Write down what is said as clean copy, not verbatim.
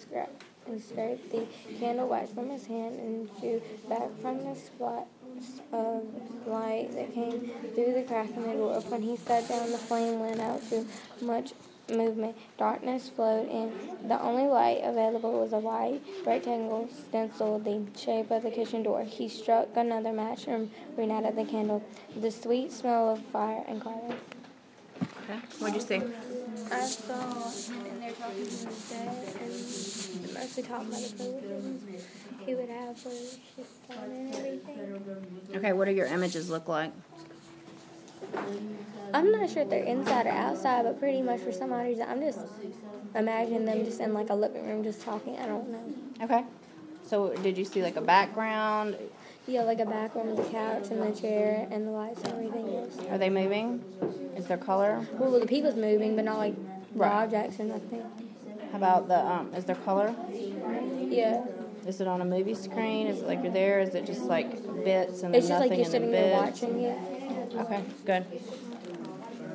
scraped the candle wax from his hand and drew back from the splash of light that came through the crack in the door. When he sat down, the flame went out too much movement. Darkness flowed in. The only light available was a white rectangle stencil, the shape of the kitchen door. He struck another match and reignited the candle. The sweet smell of fire and garlic. Okay. What'd you see? I saw him in there talking to his dad, and mostly talking about the privileges he would have for his son and everything. Okay, what do your images look like? I'm not sure if they're inside or outside, but pretty much for some odd reason, I'm just imagining them just in like a living room just talking. I don't know. Okay. So did you see like a background? Yeah, like a back room with the couch and the chair and the lights and everything else. Are they moving? Is there color? Well, the people's moving, but not like the Right. objects or nothing. How about the, is there color? Yeah. Is it on a movie screen? Is it like you're there? Is it just like bits and then It's just nothing like you're and then sitting there bits? watching it. Okay, good.